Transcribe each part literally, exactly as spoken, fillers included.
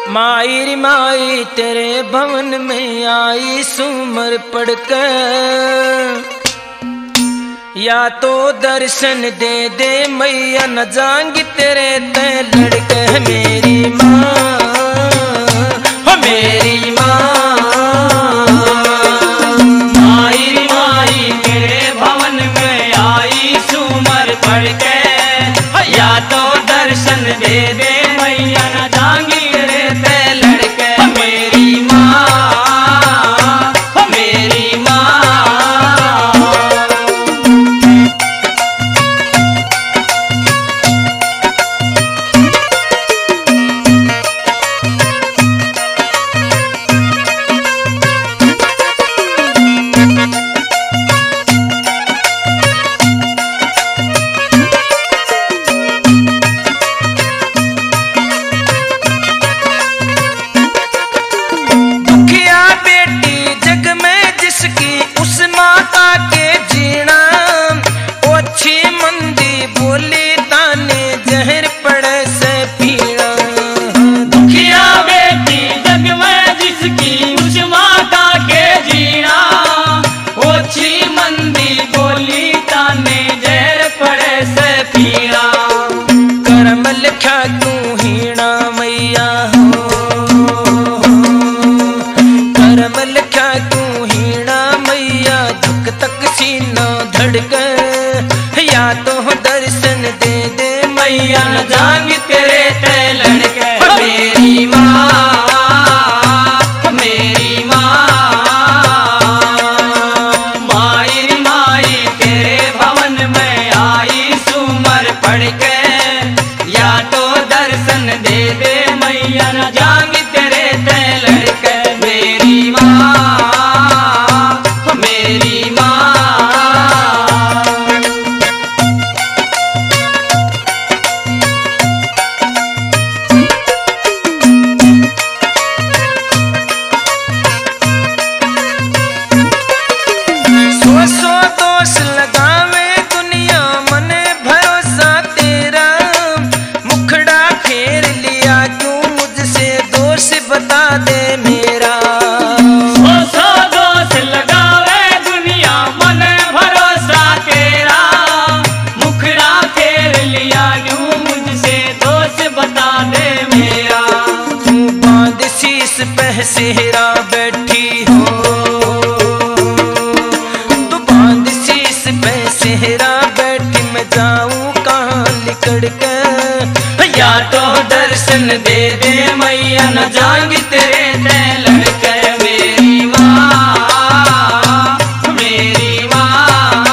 माई माई तेरे भवन में आई सुमर पड़कर, या तो दर्शन दे दे मैया न जाऊंगी तेरे ते लड़के। मेरी माँ हो मेरी माँ, माई माई तेरे भवन में आई सुमर पड़के, या तो दर्शन दे दे मैया न जाऊंगी तेरे ते लड़के। मेरी माँ हो मेरी माँ, या तो दर्शन दे दे मैया न जाऊंगी तेरे ते लड़के। मेरी माँ मेरी माँ, माई माई तेरे भवन में आई सुमर पड़के, या तो दर्शन दे दे मैया न जाऊंगी तेरे ते लड़के। मेरी माँ मेरी माँ, सेहरा बैठी हो तू बांध शीश पे सेहरा बैठी, मैं जाऊं कहाँ लिकड़ के। या तो दर्शन दे दे मैया न जाऊंगी तेरे ते लड़के। मेरी माँ मेरी माँ,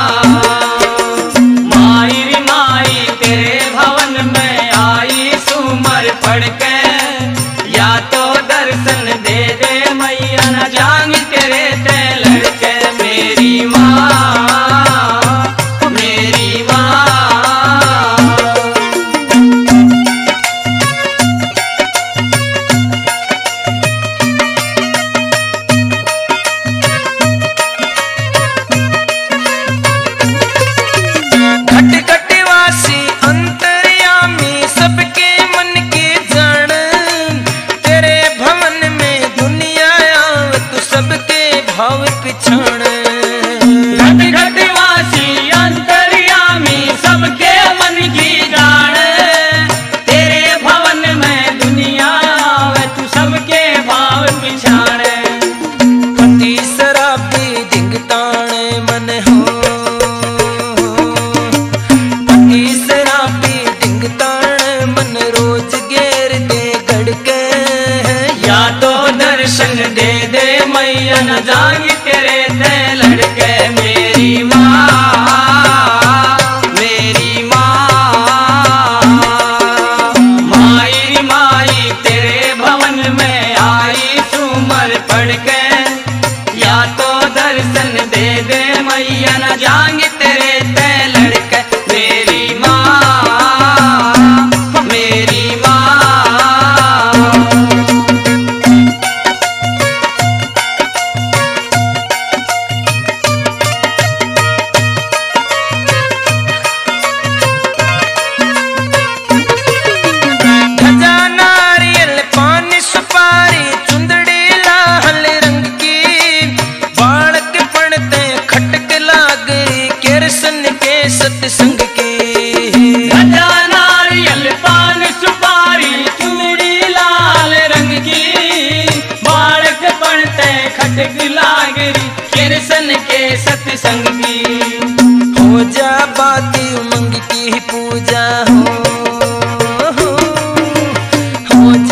माई माई तेरे भवन में आई सुमर पड़के, या तो दर्शन दे दे मैया न जाऊंगी तेरे ते लड़के। मेरी माँ मेरी माँ, सबके मन की जान, तेरे भवन में दुनिया आव तू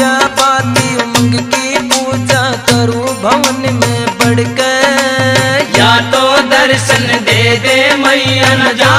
क्या बाती उमंग की पूजा करूं भवन में बढ़कर। या तो दर्शन दे दे मैया न जा